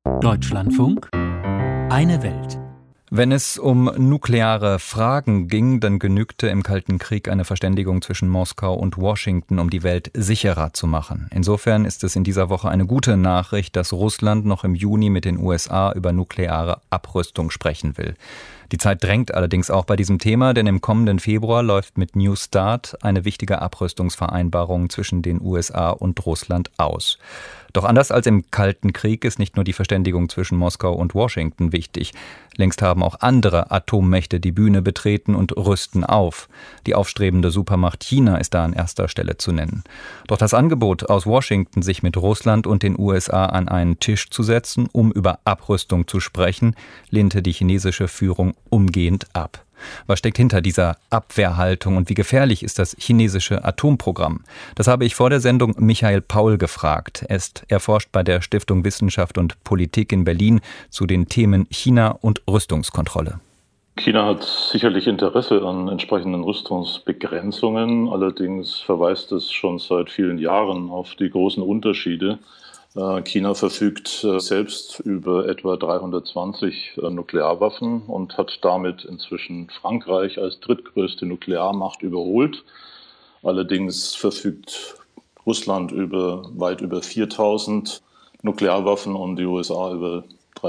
Deutschlandfunk, eine Welt. Wenn es um nukleare Fragen ging, dann genügte im Kalten Krieg eine Verständigung zwischen Moskau und Washington, um die Welt sicherer zu machen. Insofern ist es in dieser Woche eine gute Nachricht, dass Russland noch im Juni mit den USA über nukleare Abrüstung sprechen will. Die Zeit drängt allerdings auch bei diesem Thema, denn im kommenden Februar läuft mit New START eine wichtige Abrüstungsvereinbarung zwischen den USA und Russland aus. Doch anders als im Kalten Krieg ist nicht nur die Verständigung zwischen Moskau und Washington wichtig. Längst haben auch andere Atommächte die Bühne betreten und rüsten auf. Die aufstrebende Supermacht China ist da an erster Stelle zu nennen. Doch das Angebot aus Washington, sich mit Russland und den USA an einen Tisch zu setzen, um über Abrüstung zu sprechen, lehnte die chinesische Führung umgehend ab. Was steckt hinter dieser Abwehrhaltung und wie gefährlich ist das chinesische Atomprogramm? Das habe ich vor der Sendung Michael Paul gefragt. Er forscht bei der Stiftung Wissenschaft und Politik in Berlin zu den Themen China und Rüstungskontrolle. China hat sicherlich Interesse an entsprechenden Rüstungsbegrenzungen. Allerdings verweist es schon seit vielen Jahren auf die großen Unterschiede. China verfügt selbst über etwa 320 Nuklearwaffen und hat damit inzwischen Frankreich als drittgrößte Nuklearmacht überholt. Allerdings verfügt Russland über weit über 4000 Nuklearwaffen und die USA über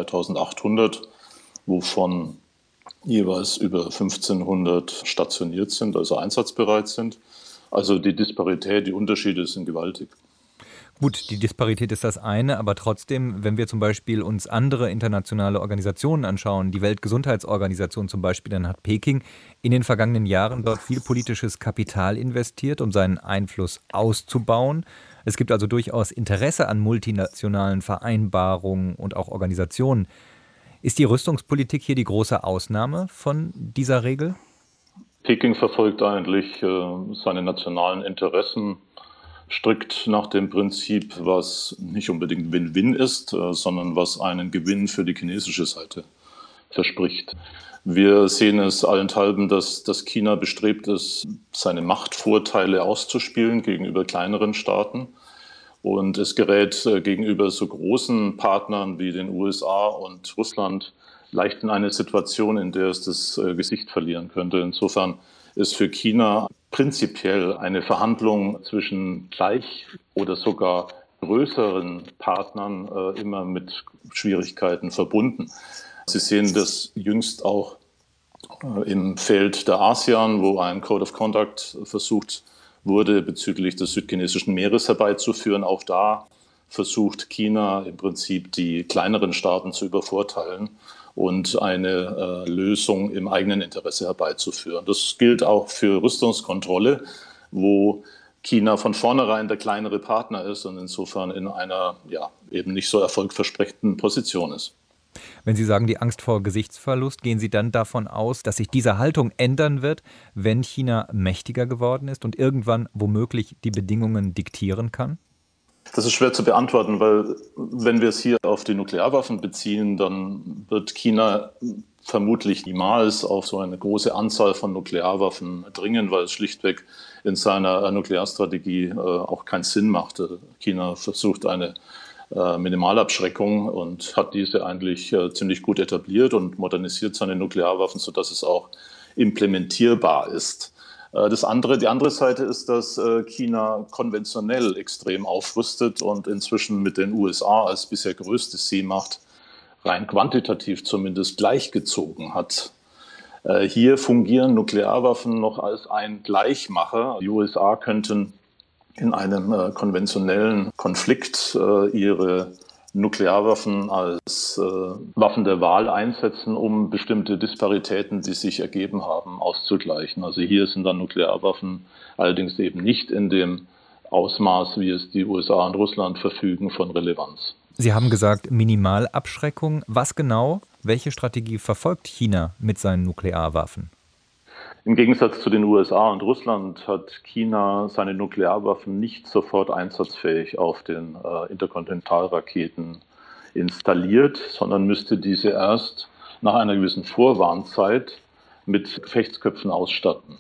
3800, wovon jeweils über 1500 stationiert sind, also einsatzbereit sind. Also die Disparität, die Unterschiede sind gewaltig. Gut, die Disparität ist das eine, aber trotzdem, wenn wir zum Beispiel uns andere internationale Organisationen anschauen, die Weltgesundheitsorganisation zum Beispiel, dann hat Peking in den vergangenen Jahren dort viel politisches Kapital investiert, um seinen Einfluss auszubauen. Es gibt also durchaus Interesse an multinationalen Vereinbarungen und auch Organisationen. Ist die Rüstungspolitik hier die große Ausnahme von dieser Regel? Peking verfolgt eigentlich seine nationalen Interessen strikt nach dem Prinzip, was nicht unbedingt Win-Win ist, sondern was einen Gewinn für die chinesische Seite verspricht. Wir sehen es allenthalben, dass China bestrebt ist, seine Machtvorteile auszuspielen gegenüber kleineren Staaten. Und es gerät gegenüber so großen Partnern wie den USA und Russland leicht in eine Situation, in der es das Gesicht verlieren könnte. Insofern ist für China prinzipiell eine Verhandlung zwischen gleich oder sogar größeren Partnern immer mit Schwierigkeiten verbunden. Sie sehen das jüngst auch im Feld der ASEAN, wo ein Code of Conduct versucht wurde, bezüglich des südchinesischen Meeres herbeizuführen. Auch da versucht China im Prinzip die kleineren Staaten zu übervorteilen und eine Lösung im eigenen Interesse herbeizuführen. Das gilt auch für Rüstungskontrolle, wo China von vornherein der kleinere Partner ist und insofern in einer eben nicht so erfolgversprechenden Position ist. Wenn Sie sagen, die Angst vor Gesichtsverlust, gehen Sie dann davon aus, dass sich diese Haltung ändern wird, wenn China mächtiger geworden ist und irgendwann womöglich die Bedingungen diktieren kann? Das ist schwer zu beantworten, weil wenn wir es hier auf die Nuklearwaffen beziehen, dann wird China vermutlich niemals auf so eine große Anzahl von Nuklearwaffen dringen, weil es schlichtweg in seiner Nuklearstrategie auch keinen Sinn macht. China versucht eine Minimalabschreckung und hat diese eigentlich ziemlich gut etabliert und modernisiert seine Nuklearwaffen, sodass es auch implementierbar ist. Die andere Seite ist, dass China konventionell extrem aufrüstet und inzwischen mit den USA als bisher größte Seemacht rein quantitativ zumindest gleichgezogen hat. Hier fungieren Nuklearwaffen noch als ein Gleichmacher. Die USA könnten in einem konventionellen Konflikt ihre Nuklearwaffen als Waffen der Wahl einsetzen, um bestimmte Disparitäten, die sich ergeben haben, auszugleichen. Also hier sind dann Nuklearwaffen allerdings eben nicht in dem Ausmaß, wie es die USA und Russland verfügen, von Relevanz. Sie haben gesagt, Minimalabschreckung. Was genau? Welche Strategie verfolgt China mit seinen Nuklearwaffen? Im Gegensatz zu den USA und Russland hat China seine Nuklearwaffen nicht sofort einsatzfähig auf den Interkontinentalraketen installiert, sondern müsste diese erst nach einer gewissen Vorwarnzeit mit Gefechtsköpfen ausstatten.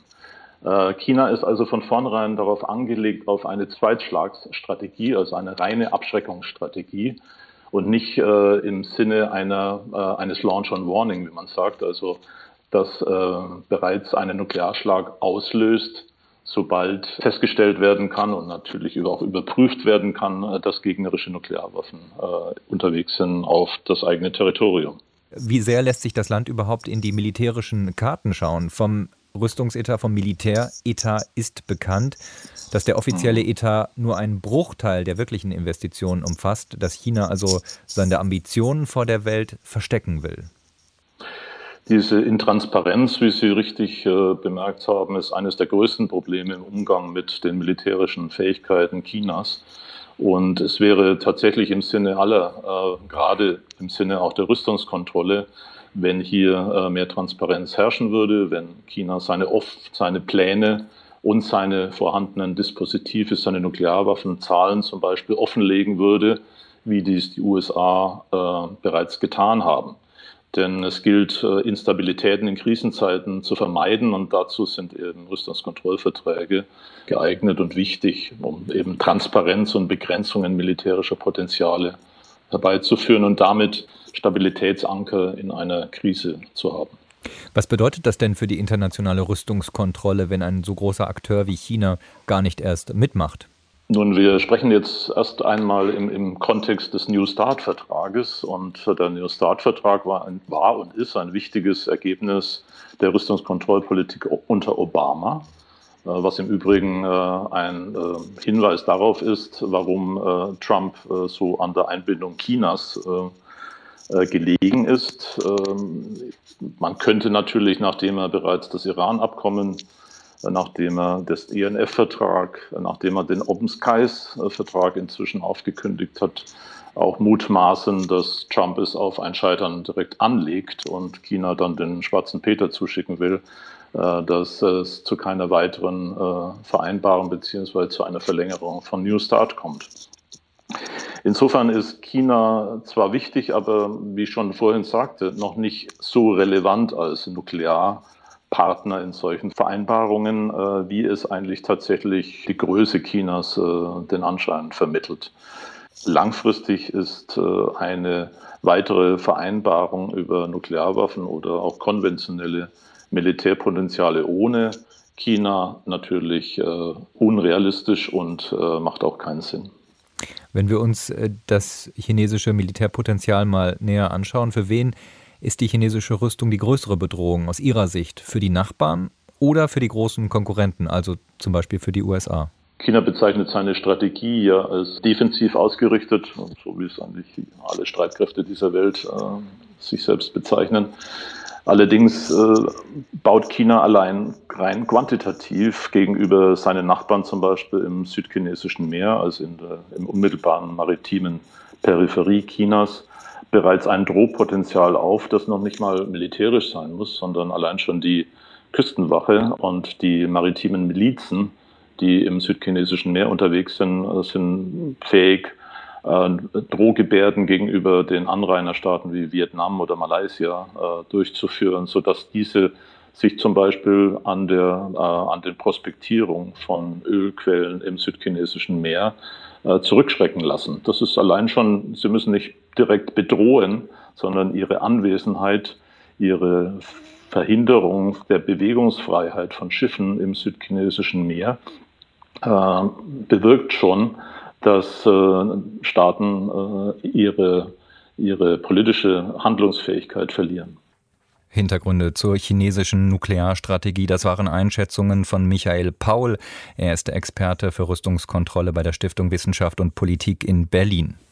China ist also von vornherein darauf angelegt, auf eine Zweitschlagsstrategie, also eine reine Abschreckungsstrategie. und nicht im Sinne eines Launch on Warning, wie man sagt, also dass bereits einen Nuklearschlag auslöst, sobald festgestellt werden kann und natürlich auch überprüft werden kann, dass gegnerische Nuklearwaffen unterwegs sind auf das eigene Territorium. Wie sehr lässt sich das Land überhaupt in die militärischen Karten schauen? Vom Rüstungsetat, vom Militäretat ist bekannt, dass der offizielle Etat nur einen Bruchteil der wirklichen Investitionen umfasst, dass China also seine Ambitionen vor der Welt verstecken will. Diese Intransparenz, wie Sie richtig bemerkt haben, ist eines der größten Probleme im Umgang mit den militärischen Fähigkeiten Chinas. Und es wäre tatsächlich im Sinne aller, gerade im Sinne auch der Rüstungskontrolle, wenn hier mehr Transparenz herrschen würde, wenn China seine Pläne und seine vorhandenen Dispositive, seine Nuklearwaffenzahlen zum Beispiel offenlegen würde, wie dies die USA bereits getan haben. Denn es gilt, Instabilitäten in Krisenzeiten zu vermeiden und dazu sind eben Rüstungskontrollverträge geeignet und wichtig, um eben Transparenz und Begrenzungen militärischer Potenziale herbeizuführen und damit Stabilitätsanker in einer Krise zu haben. Was bedeutet das denn für die internationale Rüstungskontrolle, wenn ein so großer Akteur wie China gar nicht erst mitmacht? Nun, wir sprechen jetzt erst einmal im Kontext des New START-Vertrages und der New START-Vertrag war und ist ein wichtiges Ergebnis der Rüstungskontrollpolitik unter Obama, was im Übrigen ein Hinweis darauf ist, warum Trump so an der Einbindung Chinas gelegen ist. Man könnte natürlich, nachdem er bereits das Iran-Abkommen, nachdem er das INF-Vertrag, nachdem er den Open Skies-Vertrag inzwischen aufgekündigt hat, auch mutmaßen, dass Trump es auf ein Scheitern direkt anlegt und China dann den schwarzen Peter zuschicken will, dass es zu keiner weiteren Vereinbarung bzw. zu einer Verlängerung von New START kommt. Insofern ist China zwar wichtig, aber wie ich schon vorhin sagte, noch nicht so relevant als Nuklearpartner in solchen Vereinbarungen, wie es eigentlich tatsächlich die Größe Chinas den Anschein vermittelt. Langfristig ist eine weitere Vereinbarung über Nuklearwaffen oder auch konventionelle Militärpotenziale ohne China natürlich unrealistisch und macht auch keinen Sinn. Wenn wir uns das chinesische Militärpotenzial mal näher anschauen, für wen ist die chinesische Rüstung die größere Bedrohung aus Ihrer Sicht? Für die Nachbarn oder für die großen Konkurrenten, also zum Beispiel für die USA? China bezeichnet seine Strategie ja als defensiv ausgerichtet, so wie es eigentlich alle Streitkräfte dieser Welt sich selbst bezeichnen. Allerdings baut China allein rein quantitativ gegenüber seinen Nachbarn zum Beispiel im südchinesischen Meer, also im unmittelbaren maritimen Peripherie Chinas, bereits ein Drohpotenzial auf, das noch nicht mal militärisch sein muss, sondern allein schon die Küstenwache und die maritimen Milizen, die im südchinesischen Meer unterwegs sind, sind fähig, Drohgebärden gegenüber den Anrainerstaaten wie Vietnam oder Malaysia durchzuführen, sodass diese sich zum Beispiel an den Prospektierung von Ölquellen im südchinesischen Meer zurückschrecken lassen. Das ist allein schon, sie müssen nicht direkt bedrohen, sondern ihre Anwesenheit, ihre Verhinderung der Bewegungsfreiheit von Schiffen im südchinesischen Meer bewirkt schon, dass Staaten ihre politische Handlungsfähigkeit verlieren. Hintergründe zur chinesischen Nuklearstrategie, das waren Einschätzungen von Michael Paul. Er ist der Experte für Rüstungskontrolle bei der Stiftung Wissenschaft und Politik in Berlin.